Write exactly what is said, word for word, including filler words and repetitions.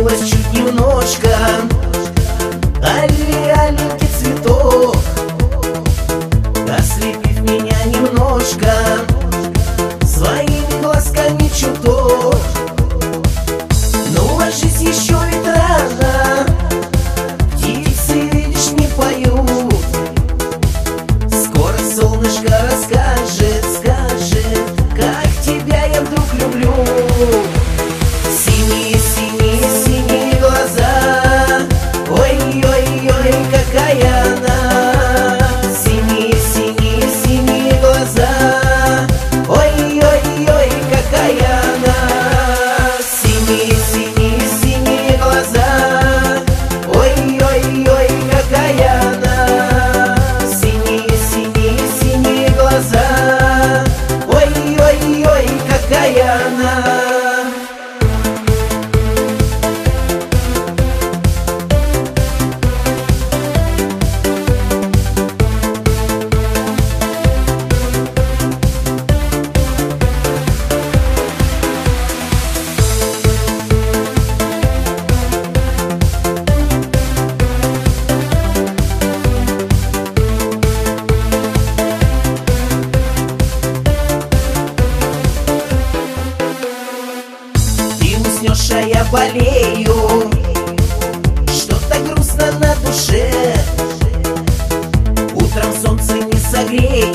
изменилась чуть немножко. Алли, аленький цветок, ослепив меня немножко своими глазками чуток. Ну ложись, еще ведь рано, птицы, видишь, не поют. Скоро солнышко расскажет, скажет, как тебя я вдруг люблю. Синие, синие, синие глаза, ой-ой-ой, какая она. Синие, синие, синие глаза, ой-ой-ой, какая она. Синие, синие, синие глаза, ой-ой-ой, какая она. Синие, синие, синие глаза, ой-ой-ой, какая она. А я болею, что-то грустно на душе. Утром солнце не согреет,